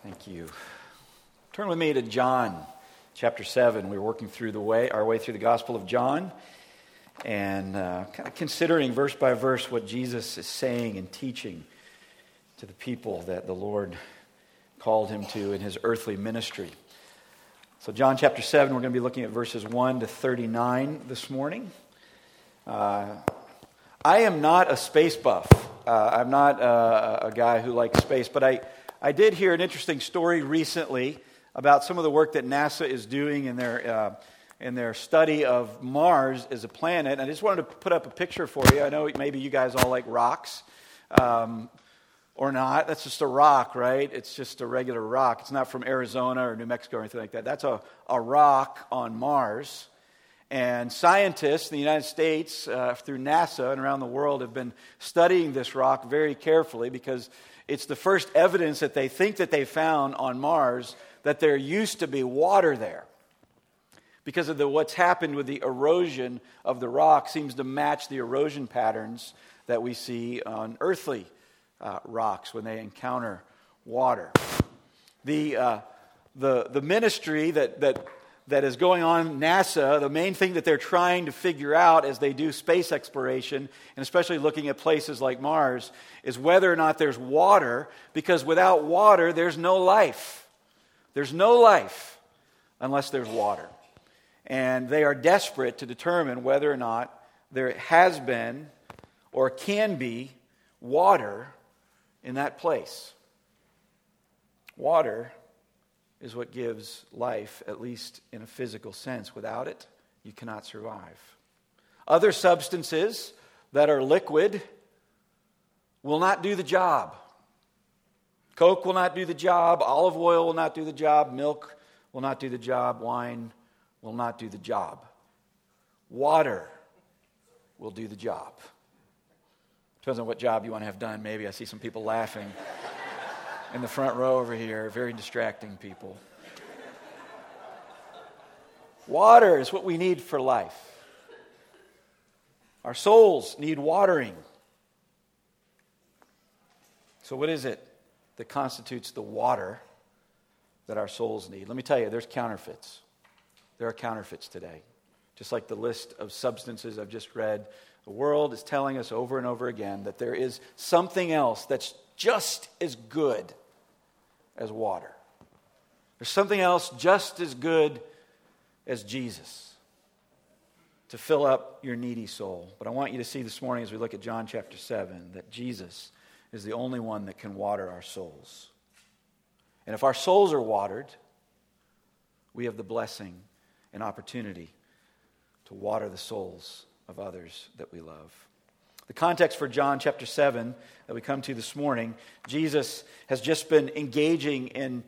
Thank you. Turn with me to John chapter 7. We're working through our way through the Gospel of John and kind of considering verse by verse what Jesus is saying and teaching to the people that the Lord called him to in his earthly ministry. So John chapter 7, we're going to be looking at verses 1 to 39 this morning. I am not a space buff. I'm not a guy who likes space, but I did hear an interesting story recently about some of the work that NASA is doing in their study of Mars as a planet. I just wanted to put up a picture for you. I know maybe you guys all like rocks or not. That's just a rock, right? It's just a regular rock. It's not from Arizona or New Mexico or anything like that. That's a rock on Mars. And scientists in the United States, through NASA and around the world, have been studying this rock very carefully because it's the first evidence that they think that they found on Mars that there used to be water there. Because of what's happened with the erosion of the rock seems to match the erosion patterns that we see on earthly rocks when they encounter water. The ministry that is going on NASA, the main thing that they're trying to figure out as they do space exploration, and especially looking at places like Mars, is whether or not there's water, because without water, there's no life. There's no life unless there's water. And they are desperate to determine whether or not there has been or can be water in that place. Water is what gives life, at least in a physical sense. Without it, you cannot survive. Other substances that are liquid will not do the job. Coke will not do the job. Olive oil will not do the job. Milk will not do the job. Wine will not do the job. Water will do the job. Depends on what job you want to have done. Maybe I see some people laughing in the front row over here, very distracting people. Water is what we need for life. Our souls need watering. So what is it that constitutes the water that our souls need? Let me tell you, there's counterfeits. There are counterfeits today. Just like the list of substances I've just read, the world is telling us over and over again that there is something else that's just as good as water. There's something else just as good as Jesus to fill up your needy soul. But I want you to see this morning as we look at John chapter 7 that Jesus is the only one that can water our souls. And if our souls are watered, we have the blessing and opportunity to water the souls of others that we love. The context for John chapter 7 that we come to this morning, Jesus has just been engaging in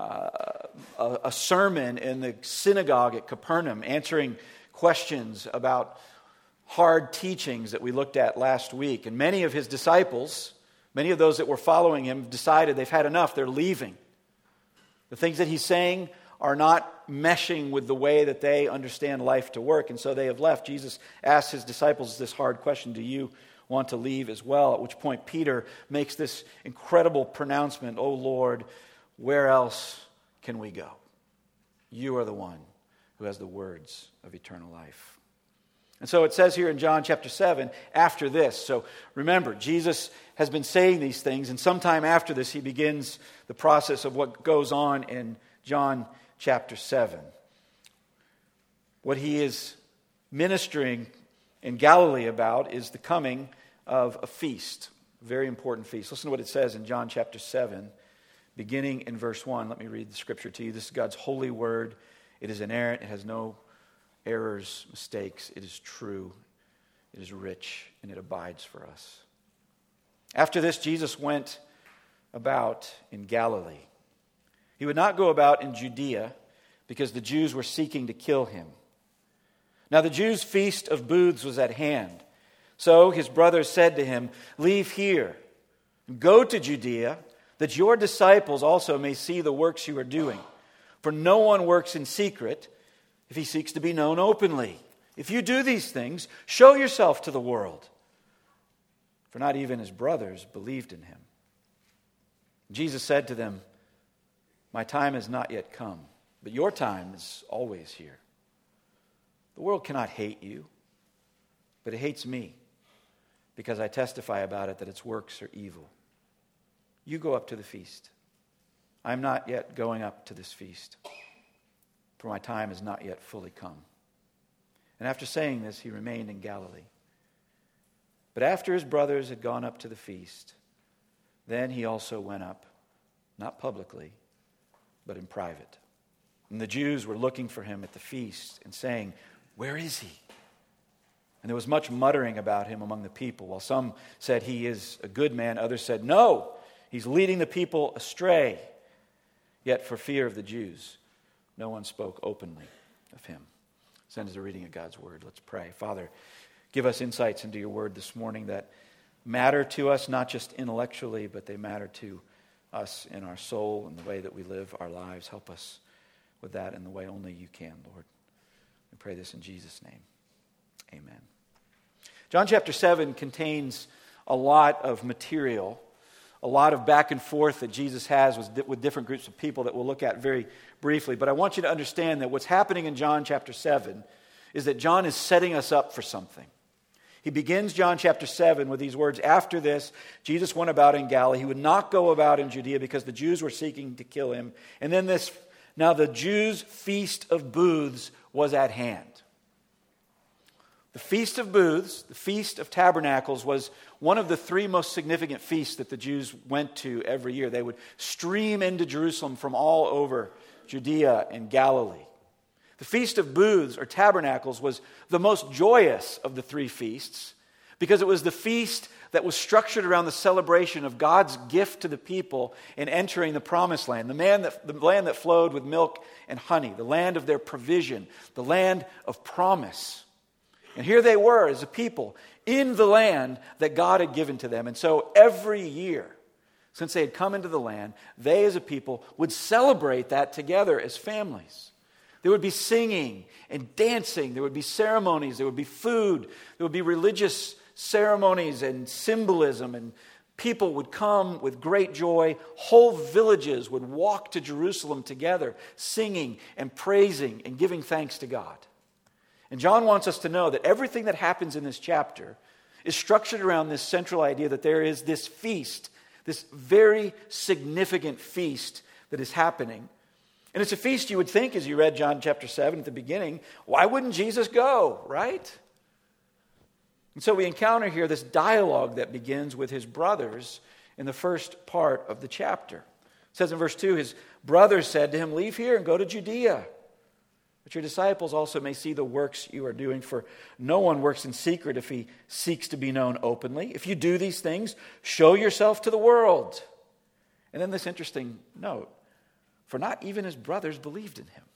a sermon in the synagogue at Capernaum, answering questions about hard teachings that we looked at last week. And many of his disciples, many of those that were following him, decided they've had enough, they're leaving. The things that he's saying are not meshing with the way that they understand life to work, and so they have left. Jesus asked his disciples this hard question: do you want to leave as well? At which point Peter makes this incredible pronouncement: "Oh Lord, where else can we go? You are the one who has the words of eternal life." And so it says here in John chapter 7, after this. So remember, Jesus has been saying these things, and sometime after this he begins the process of what goes on in John chapter 7. What he is ministering in Galilee about is the coming of a feast, a very important feast. Listen to what it says in John chapter 7, beginning in verse 1. Let me read the scripture to you. This is God's holy word. It is inerrant. It has no errors, mistakes. It is true. It is rich, and it abides for us. After this, Jesus went about in Galilee. He would not go about in Judea because the Jews were seeking to kill him. Now the Jews' feast of booths was at hand. So his brothers said to him, "Leave here, and go to Judea, that your disciples also may see the works you are doing. For no one works in secret if he seeks to be known openly. If you do these things, show yourself to the world." For not even his brothers believed in him. Jesus said to them, My time has not yet come, but your time is always here. The world cannot hate you, but it hates me, because I testify about it that its works are evil. You go up to the feast. I am not yet going up to this feast, for my time has not yet fully come. And after saying this, he remained in Galilee. But after his brothers had gone up to the feast, then he also went up, not publicly, but in private. And the Jews were looking for him at the feast and saying, "Where is he?" And there was much muttering about him among the people. While some said he is a good man, others said, "No, he's leading the people astray." Yet for fear of the Jews, no one spoke openly of him. Send us a reading of God's word. Let's pray. Father, give us insights into your word this morning that matter to us, not just intellectually, but they matter to us in our soul and the way that we live our lives. Help us with that in the way only you can, Lord. We pray this in Jesus' name. Amen. John chapter 7 contains a lot of material, a lot of back and forth that Jesus has with different groups of people that we'll look at very briefly. But I want you to understand that what's happening in John chapter 7 is that John is setting us up for something. He begins John chapter 7 with these words, "After this, Jesus went about in Galilee. He would not go about in Judea because the Jews were seeking to kill him. And then now the Jews' feast of booths was at hand." The Feast of Booths, the Feast of Tabernacles, was one of the three most significant feasts that the Jews went to every year. They would stream into Jerusalem from all over Judea and Galilee. The Feast of Booths, or Tabernacles, was the most joyous of the three feasts because it was the feast that was structured around the celebration of God's gift to the people in entering the Promised Land, the land that flowed with milk and honey, the land of their provision, the land of promise. And here they were as a people in the land that God had given to them. And so every year, since they had come into the land, they as a people would celebrate that together as families. There would be singing and dancing. There would be ceremonies. There would be food. There would be religious ceremonies and symbolism. And people would come with great joy. Whole villages would walk to Jerusalem together, singing and praising and giving thanks to God. And John wants us to know that everything that happens in this chapter is structured around this central idea that there is this feast, this very significant feast that is happening. And it's a feast you would think, as you read John chapter 7 at the beginning, why wouldn't Jesus go, right? And so we encounter here this dialogue that begins with his brothers in the first part of the chapter. It says in verse 2, his brothers said to him, "Leave here and go to Judea, but your disciples also may see the works you are doing, for no one works in secret if he seeks to be known openly. If you do these things, show yourself to the world." And then this interesting note, for not even his brothers believed in him.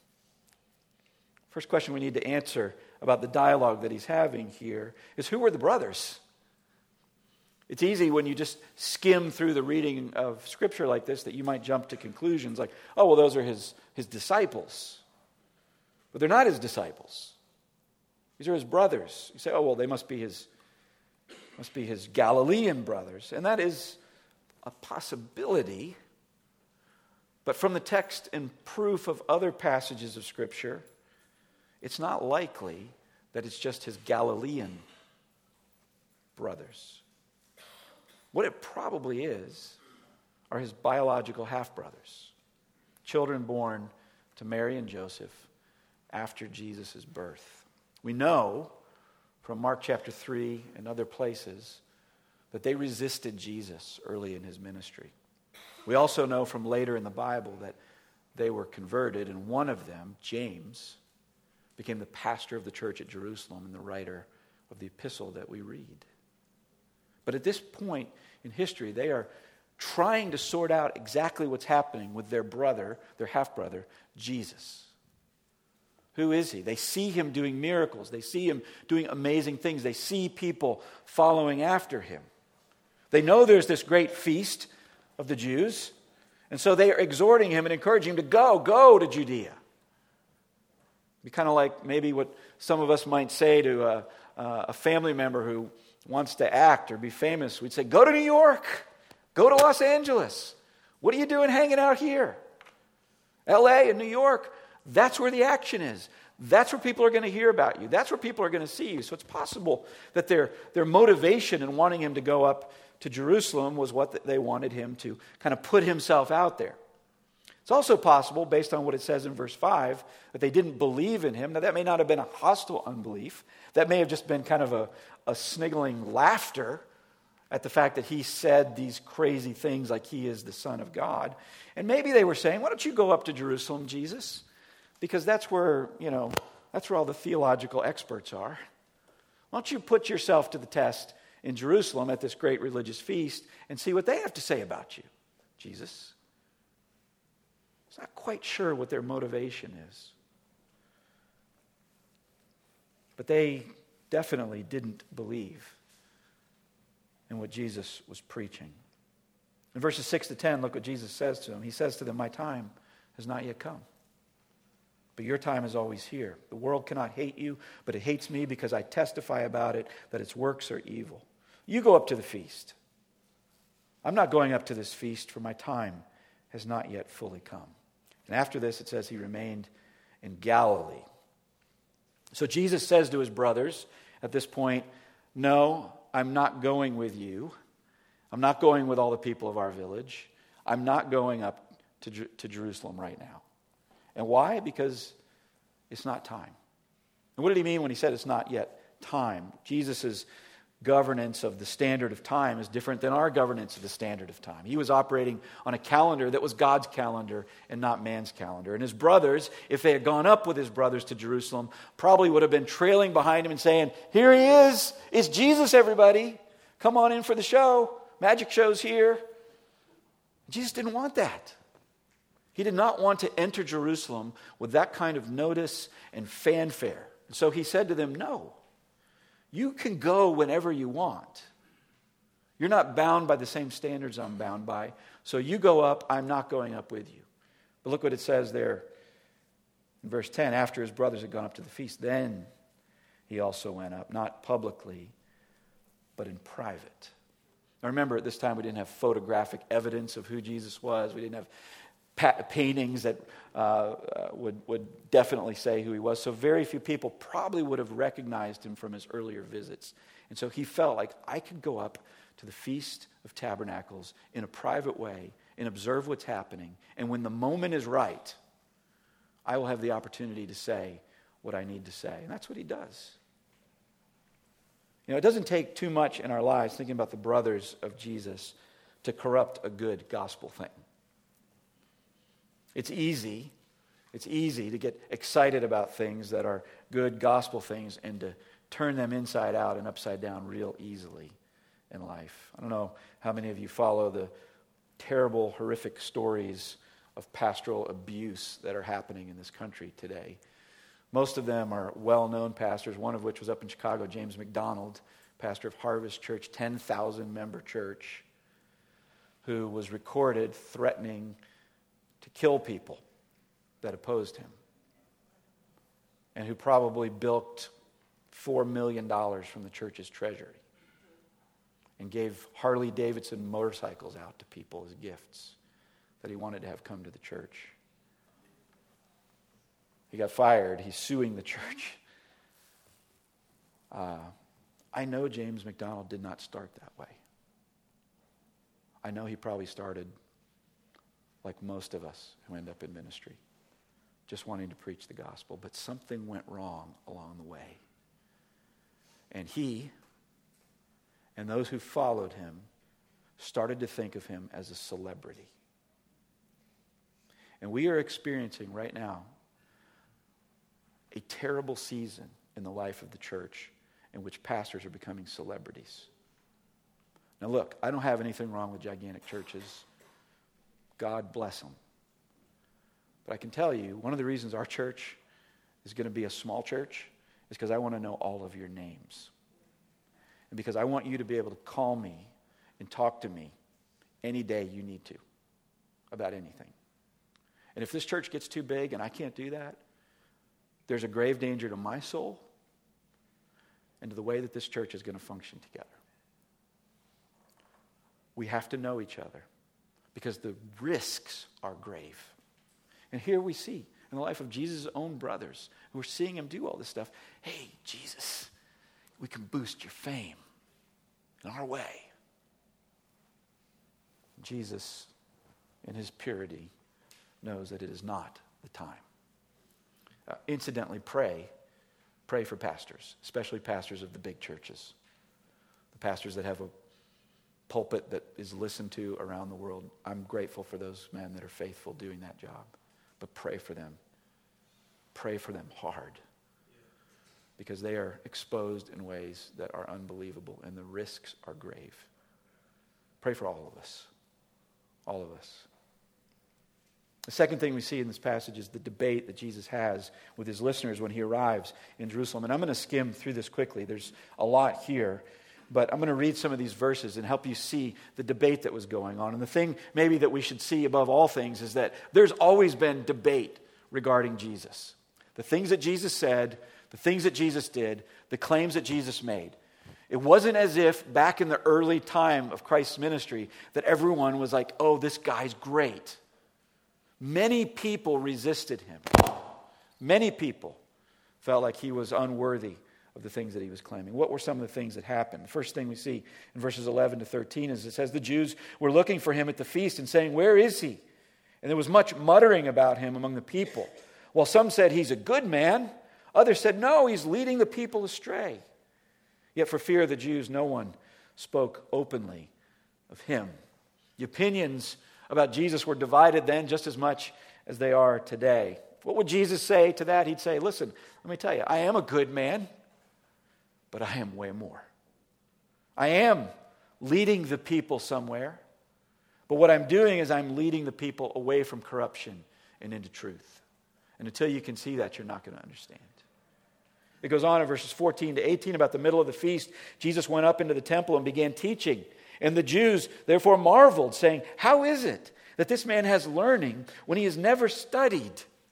First question we need to answer about the dialogue that he's having here is, who were the brothers? It's easy when you just skim through the reading of Scripture like this that you might jump to conclusions like, oh, well, those are his disciples. But they're not his disciples. These are his brothers. You say, oh, well, they must be his Galilean brothers. And that is a possibility. But from the text and proof of other passages of Scripture, it's not likely that it's just his Galilean brothers. What it probably is are his biological half-brothers, children born to Mary and Joseph after Jesus' birth. We know from Mark chapter 3 and other places that they resisted Jesus early in his ministry. We also know from later in the Bible that they were converted, and one of them, James, became the pastor of the church at Jerusalem and the writer of the epistle that we read. But at this point in history, they are trying to sort out exactly what's happening with their brother, their half-brother, Jesus. Who is he? They see him doing miracles. They see him doing amazing things. They see people following after him. They know there's this great feast of the Jews, and so they are exhorting him and encouraging him to go to Judea. Be kind of like maybe what some of us might say to a family member who wants to act or be famous. We'd say, go to New York, go to Los Angeles. What are you doing hanging out here? LA and New York, that's where the action is. That's where people are going to hear about you. That's where people are going to see you. So it's possible that their motivation in wanting him to go up to Jerusalem was what they wanted him to kind of put himself out there. It's also possible, based on what it says in verse 5, that they didn't believe in him. Now, that may not have been a hostile unbelief. That may have just been kind of a sniggling laughter at the fact that he said these crazy things like he is the Son of God. And maybe they were saying, why don't you go up to Jerusalem, Jesus? Because that's where all the theological experts are. Why don't you put yourself to the test in Jerusalem at this great religious feast and see what they have to say about you, Jesus? It's not quite sure what their motivation is. But they definitely didn't believe in what Jesus was preaching. In verses 6 to 10, look what Jesus says to them. He says to them, my time has not yet come, but your time is always here. The world cannot hate you, but it hates me because I testify about it, that its works are evil. You go up to the feast. I'm not going up to this feast, for my time has not yet fully come. And after this, it says he remained in Galilee. So Jesus says to his brothers at this point, no, I'm not going with you. I'm not going with all the people of our village. I'm not going up to Jerusalem right now. And why? Because it's not time. And what did he mean when he said it's not yet time? Jesus' governance of the standard of time is different than our governance of the standard of time. He was operating on a calendar that was God's calendar and not man's calendar. And his brothers, if they had gone up with his brothers to Jerusalem, probably would have been trailing behind him and saying, here he is. It's Jesus, everybody. Come on in for the show. Magic show's here. Jesus didn't want that. He did not want to enter Jerusalem with that kind of notice and fanfare. And so he said to them, no, you can go whenever you want. You're not bound by the same standards I'm bound by. So you go up, I'm not going up with you. But look what it says there in verse 10. After his brothers had gone up to the feast, then he also went up, not publicly, but in private. Now remember, at this time we didn't have photographic evidence of who Jesus was. We didn't have paintings that would definitely say who he was. So very few people probably would have recognized him from his earlier visits. And so he felt like, I could go up to the Feast of Tabernacles in a private way and observe what's happening. And when the moment is right, I will have the opportunity to say what I need to say. And that's what he does. You know, it doesn't take too much in our lives, thinking about the brothers of Jesus, to corrupt a good gospel thing. It's easy to get excited about things that are good gospel things and to turn them inside out and upside down real easily in life. I don't know how many of you follow the terrible, horrific stories of pastoral abuse that are happening in this country today. Most of them are well-known pastors, one of which was up in Chicago, James McDonald, pastor of Harvest Church, 10,000-member church, who was recorded threatening to kill people that opposed him, and who probably bilked $4 million from the church's treasury and gave Harley-Davidson motorcycles out to people as gifts that he wanted to have come to the church. He got fired. He's suing the church. I know James McDonald did not start that way. I know he probably started like most of us who end up in ministry, just wanting to preach the gospel. But something went wrong along the way. And he and those who followed him started to think of him as a celebrity. And we are experiencing right now a terrible season in the life of the church in which pastors are becoming celebrities. Now look, I don't have anything wrong with gigantic churches. God bless them. But I can tell you, one of the reasons our church is going to be a small church is because I want to know all of your names. And because I want you to be able to call me and talk to me any day you need to about anything. And if this church gets too big and I can't do that, there's a grave danger to my soul and to the way that this church is going to function together. We have to know each other because the risks are grave. And here we see in the life of Jesus' own brothers who are seeing him do all this stuff. Hey, Jesus, we can boost your fame in our way. Jesus, in his purity, knows that it is not the time. Incidentally, pray for pastors, especially pastors of the big churches, the pastors that have a pulpit that is listened to around the world. I'm grateful for those men that are faithful doing that job, but pray for them. Pray for them hard, because they are exposed in ways that are unbelievable, and the risks are grave. Pray for all of us. All of us. The second thing we see in this passage is the debate that Jesus has with his listeners when he arrives in Jerusalem. And I'm going to skim through this quickly. There's a lot here, but I'm going to read some of these verses and help you see the debate that was going on. And the thing maybe that we should see above all things is that there's always been debate regarding Jesus. The things that Jesus said, the things that Jesus did, the claims that Jesus made. It wasn't as if back in the early time of Christ's ministry that everyone was like, oh, this guy's great. Many people resisted him. Many people felt like he was unworthy of the things that he was claiming. What were some of the things that happened? The first thing we see in verses 11 to 13 is it says the Jews were looking for him at the feast and saying, where is he? And there was much muttering about him among the people. While some said he's a good man, others said, no, he's leading the people astray. Yet for fear of the Jews, no one spoke openly of him. The opinions about Jesus were divided then just as much as they are today. What would Jesus say to that? He'd say, listen, let me tell you, I am a good man, but I am way more. I am leading the people somewhere, but what I'm doing is I'm leading the people away from corruption and into truth. And until you can see that, you're not going to understand. It goes on in verses 14 to 18 about the middle of the feast. Jesus went up into the temple and began teaching. And the Jews therefore marveled, saying, how is it that this man has learning when he has never studied?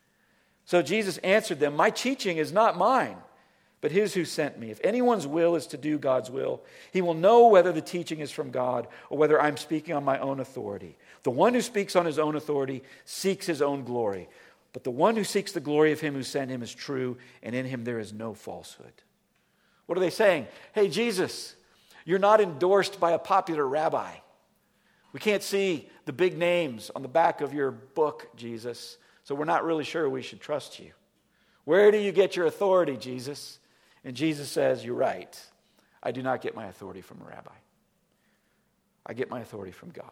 So Jesus answered them, my teaching is not mine, but his who sent me. If anyone's will is to do God's will, he will know whether the teaching is from God or whether I'm speaking on my own authority. The one who speaks on his own authority seeks his own glory. But the one who seeks the glory of him who sent him is true, and in him there is no falsehood. What are they saying? Hey, Jesus, you're not endorsed by a popular rabbi. We can't see the big names on the back of your book, Jesus, so we're not really sure we should trust you. Where do you get your authority, Jesus? And Jesus says, you're right. I do not get my authority from a rabbi. I get my authority from God.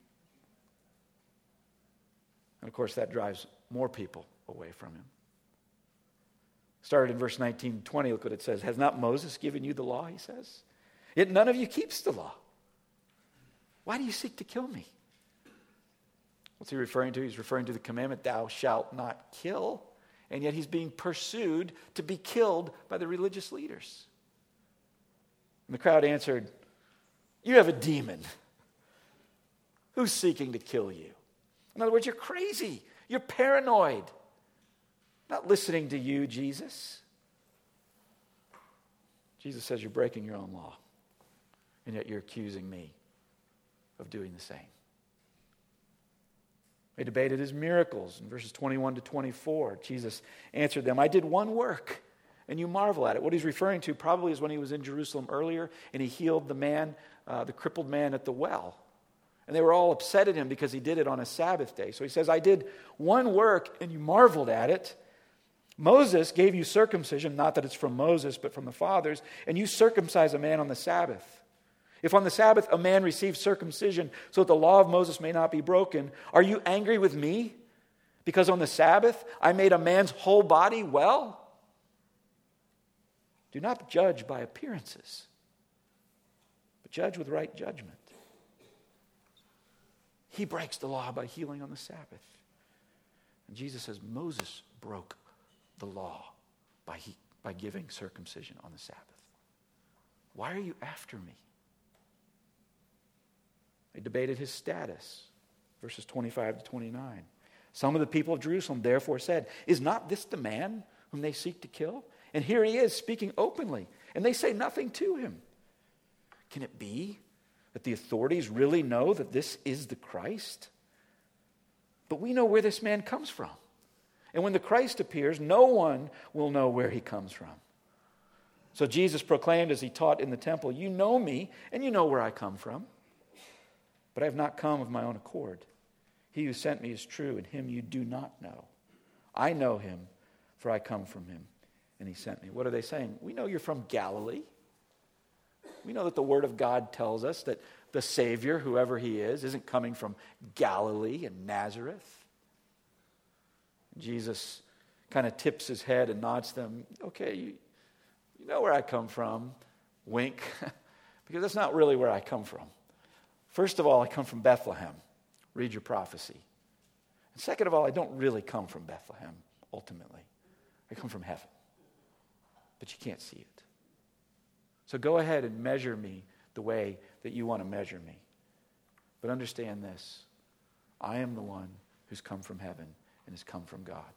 And of course, that drives more people away from him. Started in verse 19, 20, look what it says. Has not Moses given you the law, he says? Yet none of you keeps the law. Why do you seek to kill me? What's he referring to? He's referring to the commandment, thou shalt not kill. And yet he's being pursued to be killed by the religious leaders. And the crowd answered, you have a demon. Who's seeking to kill you? In other words, you're crazy. You're paranoid. Not listening to you, Jesus. Jesus says you're breaking your own law. And yet you're accusing me of doing the same. They debated his miracles in verses 21 to 24. Jesus answered them, I did one work, and you marvel at it. What he's referring to probably is when he was in Jerusalem earlier, and he healed the man, the crippled man at the well. And they were all upset at him because he did it on a Sabbath day. So he says, I did one work, and you marveled at it. Moses gave you circumcision, not that it's from Moses, but from the fathers, and you circumcise a man on the Sabbath. If on the Sabbath a man receives circumcision so that the law of Moses may not be broken, are you angry with me because on the Sabbath I made a man's whole body well? Do not judge by appearances, but judge with right judgment. He breaks the law by healing on the Sabbath. And Jesus says Moses broke the law by giving circumcision on the Sabbath. Why are you after me? They debated his status. Verses 25 to 29. Some of the people of Jerusalem therefore said, is not this the man whom they seek to kill? And here he is speaking openly, and they say nothing to him. Can it be that the authorities really know that this is the Christ? But we know where this man comes from. And when the Christ appears, no one will know where he comes from. So Jesus proclaimed as he taught in the temple, you know me, and you know where I come from. But I have not come of my own accord. He who sent me is true, and him you do not know. I know him, for I come from him, and he sent me. What are they saying? We know you're from Galilee. We know that the Word of God tells us that the Savior, whoever he is, isn't coming from Galilee and Nazareth. Jesus kind of tips his head and nods to them. Okay, you know where I come from. Wink. Because that's not really where I come from. First of all, I come from Bethlehem. Read your prophecy. And second of all, I don't really come from Bethlehem, ultimately. I come from heaven. But you can't see it. So go ahead and measure me the way that you want to measure me. But understand this. I am the one who's come from heaven and has come from God.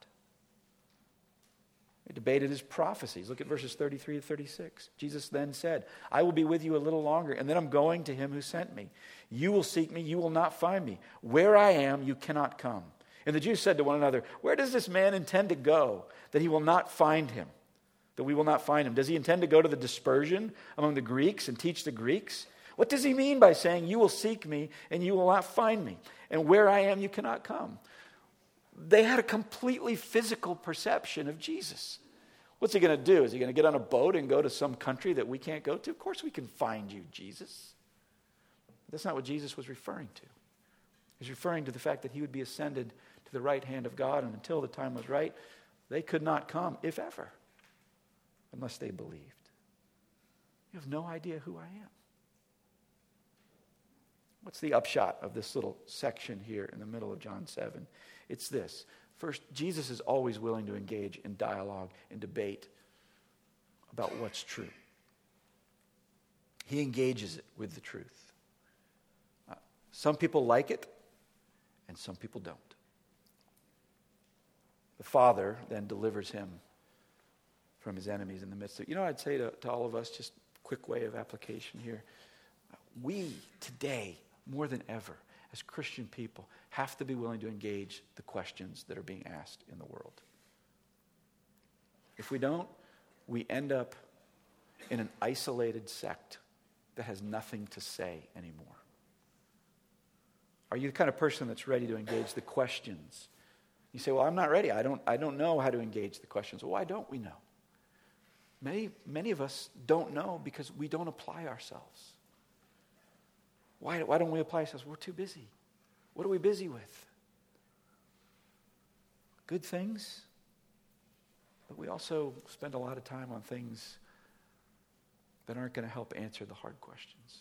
They debated his prophecies. Look at verses 33 to 36. Jesus then said, I will be with you a little longer, and then I'm going to him who sent me. You will seek me, you will not find me. Where I am, you cannot come. And the Jews said to one another, where does this man intend to go, that he will not find him? That we will not find him. Does he intend to go to the dispersion among the Greeks and teach the Greeks? What does he mean by saying, you will seek me and you will not find me? And where I am, you cannot come. They had a completely physical perception of Jesus. What's he going to do? Is he going to get on a boat and go to some country that we can't go to? Of course we can find you, Jesus. That's not what Jesus was referring to. He's referring to the fact that he would be ascended to the right hand of God, and until the time was right, they could not come, if ever, unless they believed. You have no idea who I am. What's the upshot of this little section here in the middle of John 7? It's this. First, Jesus is always willing to engage in dialogue and debate about what's true. He engages it with the truth. Some people like it, and some people don't. The Father then delivers him from his enemies in the midst of it. You know, I'd say to all of us, just a quick way of application here. We today, more than ever, as Christian people, have to be willing to engage the questions that are being asked in the world. If we don't, we end up in an isolated sect that has nothing to say anymore. Are you the kind of person that's ready to engage the questions? You say, well, I'm not ready. I don't know how to engage the questions. Well, why don't we know? Many of us don't know because we don't apply ourselves. Why don't we apply ourselves? We're too busy. What are we busy with? Good things, but we also spend a lot of time on things that aren't going to help answer the hard questions.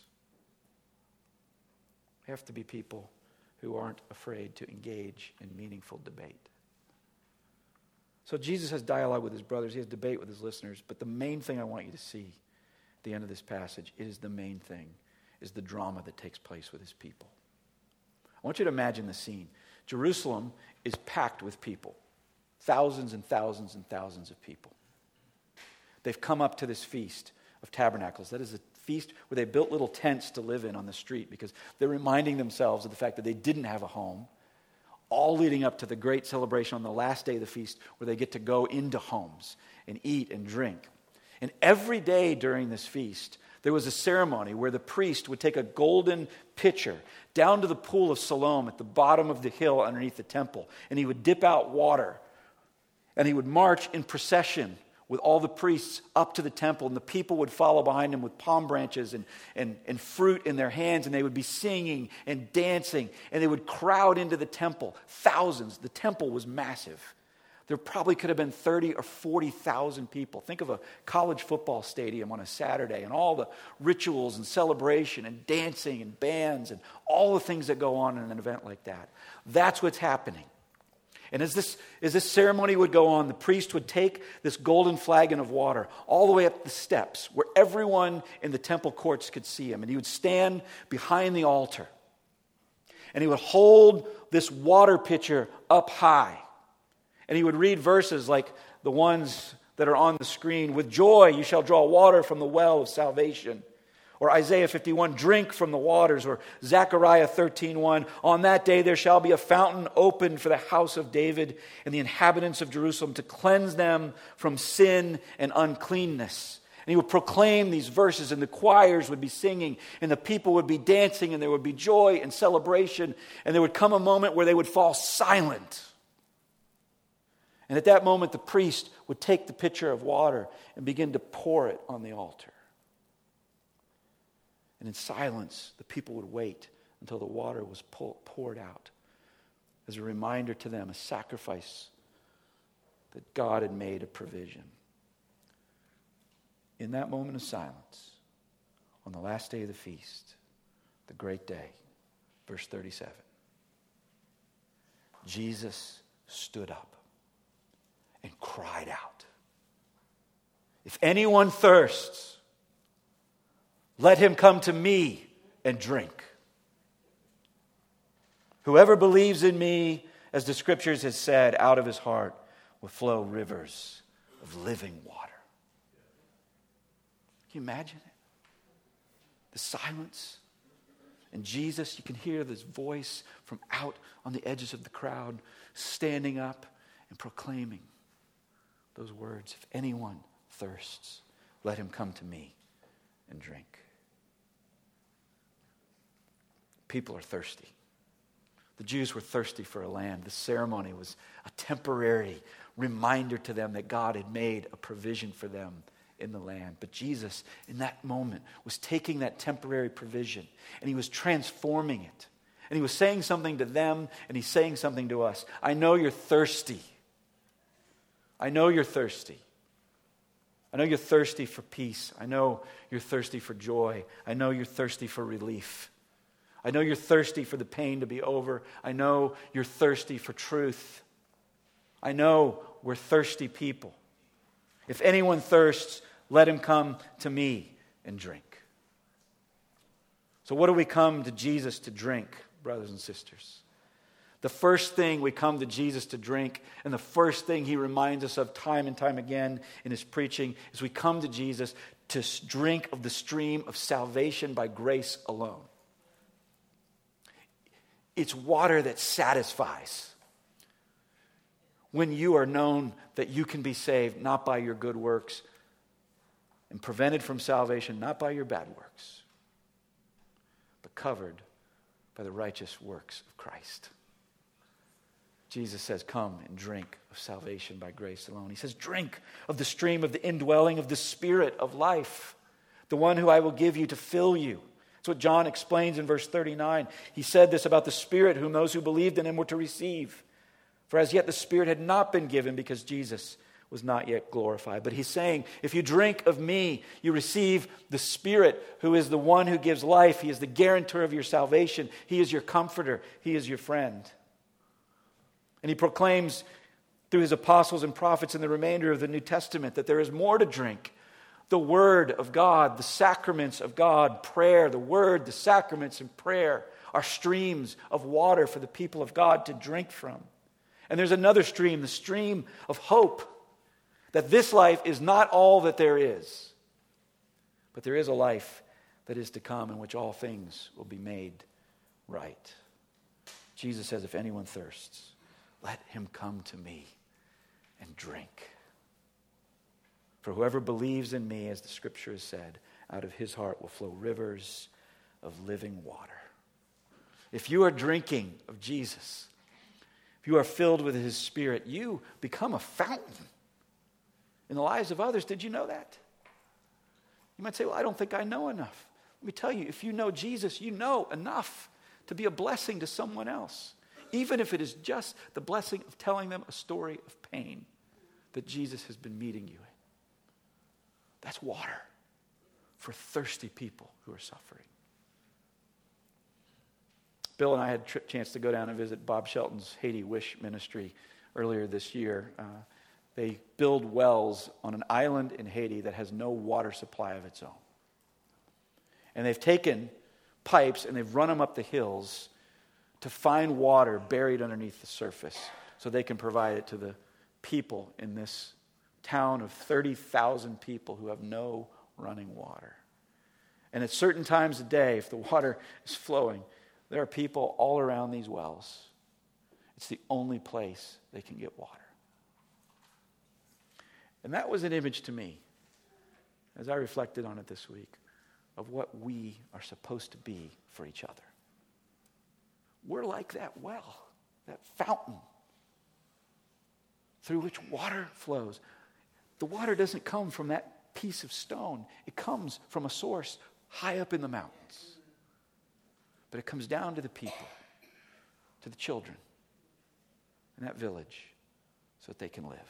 We have to be people who aren't afraid to engage in meaningful debate. So Jesus has dialogue with his brothers. He has debate with his listeners. But the main thing I want you to see at the end of this passage, it is the main thing, is the drama that takes place with his people. I want you to imagine the scene. Jerusalem is packed with people. Thousands and thousands and thousands of people. They've come up to this Feast of Tabernacles. That is a feast where they built little tents to live in on the street because they're reminding themselves of the fact that they didn't have a home, all leading up to the great celebration on the last day of the feast where they get to go into homes and eat and drink. And every day during this feast, there was a ceremony where the priest would take a golden pitcher down to the pool of Siloam at the bottom of the hill underneath the temple, and he would dip out water, and he would march in procession with all the priests up to the temple, and the people would follow behind him with palm branches and fruit in their hands, and they would be singing and dancing, and they would crowd into the temple. Thousands. The temple was massive. There probably could have been 30 or 40,000 people. Think of a college football stadium on a Saturday and all the rituals and celebration and dancing and bands and all the things that go on in an event like that. That's what's happening. And as this ceremony would go on, the priest would take this golden flagon of water all the way up the steps where everyone in the temple courts could see him. And he would stand behind the altar. And he would hold this water pitcher up high. And he would read verses like the ones that are on the screen. With joy you shall draw water from the well of salvation. Or Isaiah 51, drink from the waters. Or Zechariah 13:1, on that day there shall be a fountain opened for the house of David and the inhabitants of Jerusalem to cleanse them from sin and uncleanness. And he would proclaim these verses, and the choirs would be singing, and the people would be dancing, and there would be joy and celebration, and there would come a moment where they would fall silent. And at that moment, the priest would take the pitcher of water and begin to pour it on the altar. And in silence, the people would wait until the water was poured out as a reminder to them, a sacrifice that God had made a provision. In that moment of silence, on the last day of the feast, the great day, verse 37, Jesus stood up and cried out, if anyone thirsts, let him come to me and drink. Whoever believes in me, as the scriptures has said, out of his heart will flow rivers of living water. Can you imagine it? The silence. And Jesus, you can hear this voice from out on the edges of the crowd, standing up and proclaiming those words. If anyone thirsts, let him come to me and drink. People are thirsty. The Jews were thirsty for a land. The ceremony was a temporary reminder to them that God had made a provision for them in the land. But Jesus, in that moment, was taking that temporary provision and he was transforming it. And he was saying something to them and he's saying something to us. I know you're thirsty. I know you're thirsty. I know you're thirsty for peace. I know you're thirsty for joy. I know you're thirsty for relief. I know you're thirsty for the pain to be over. I know you're thirsty for truth. I know we're thirsty people. If anyone thirsts, let him come to me and drink. So what do we come to Jesus to drink, brothers and sisters? The first thing we come to Jesus to drink, and the first thing he reminds us of time and time again in his preaching, is we come to Jesus to drink of the stream of salvation by grace alone. It's water that satisfies. When you are known that you can be saved not by your good works and prevented from salvation not by your bad works, but covered by the righteous works of Christ. Jesus says, come and drink of salvation by grace alone. He says, drink of the stream of the indwelling of the Spirit of life, the one who I will give you to fill you. That's what John explains in verse 39. He said this about the Spirit whom those who believed in him were to receive. For as yet the Spirit had not been given because Jesus was not yet glorified. But he's saying, if you drink of me, you receive the Spirit who is the one who gives life. He is the guarantor of your salvation. He is your comforter. He is your friend. And he proclaims through his apostles and prophets in the remainder of the New Testament that there is more to drink. The Word of God, the sacraments of God, prayer, the Word, the sacraments, and prayer are streams of water for the people of God to drink from. And there's another stream, the stream of hope, that this life is not all that there is, but there is a life that is to come in which all things will be made right. Jesus says, if anyone thirsts, let him come to me and drink. For whoever believes in me, as the scripture has said, out of his heart will flow rivers of living water. If you are drinking of Jesus, if you are filled with his Spirit, you become a fountain in the lives of others. Did you know that? You might say, well, I don't think I know enough. Let me tell you, if you know Jesus, you know enough to be a blessing to someone else, even if it is just the blessing of telling them a story of pain that Jesus has been meeting you in. That's water for thirsty people who are suffering. Bill and I had a chance to go down and visit Bob Shelton's Haiti Wish Ministry earlier this year. They build wells on an island in Haiti that has no water supply of its own. And they've taken pipes and they've run them up the hills to find water buried underneath the surface so they can provide it to the people in this town of 30,000 people who have no running water. And at certain times of day, if the water is flowing, there are people all around these wells. It's the only place they can get water. And that was an image to me, as I reflected on it this week, of what we are supposed to be for each other. We're like that well, that fountain through which water flows. The water doesn't come from that piece of stone. It comes from a source high up in the mountains. But it comes down to the people, to the children in that village so that they can live.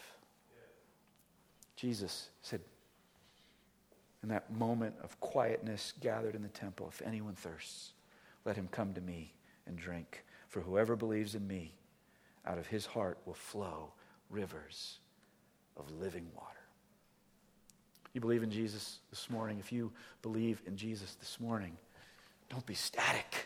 Jesus said, in that moment of quietness gathered in the temple, if anyone thirsts, let him come to me and drink. For whoever believes in me, out of his heart will flow rivers of living water. You believe in Jesus this morning? If you believe in Jesus this morning, don't be static.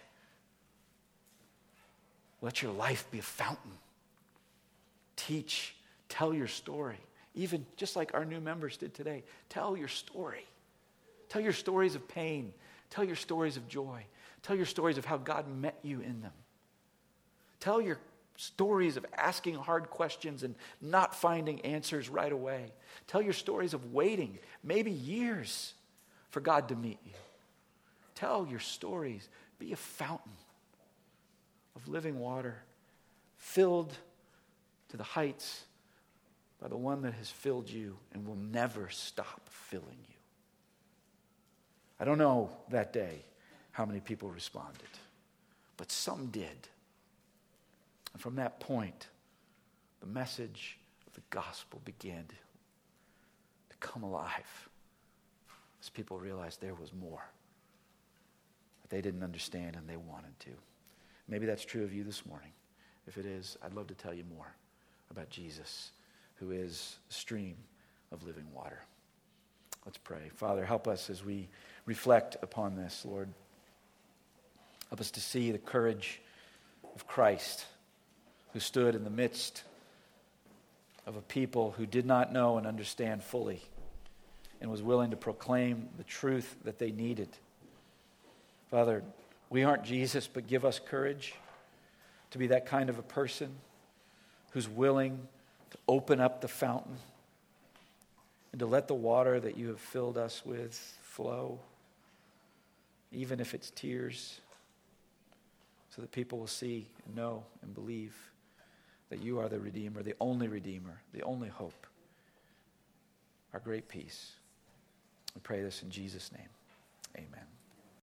Let your life be a fountain. Teach, tell your story. Even just like our new members did today, tell your story. Tell your stories of pain. Tell your stories of joy. Tell your stories of how God met you in them. Tell your stories of asking hard questions and not finding answers right away. Tell your stories of waiting, maybe years, for God to meet you. Tell your stories. Be a fountain of living water, filled to the heights by the one that has filled you and will never stop filling you. I don't know that day how many people responded, but some did. And from that point, the message of the gospel began to come alive as people realized there was more that they didn't understand and they wanted to. Maybe that's true of you this morning. If it is, I'd love to tell you more about Jesus, who is a stream of living water. Let's pray. Father, help us as we reflect upon this, Lord. Help us to see the courage of Christ, who stood in the midst of a people who did not know and understand fully and was willing to proclaim the truth that they needed. Father, we aren't Jesus, but give us courage to be that kind of a person who's willing to open up the fountain and to let the water that you have filled us with flow, even if it's tears, so that people will see and know and believe that you are the Redeemer, the only hope, our great peace. We pray this in Jesus' name. Amen.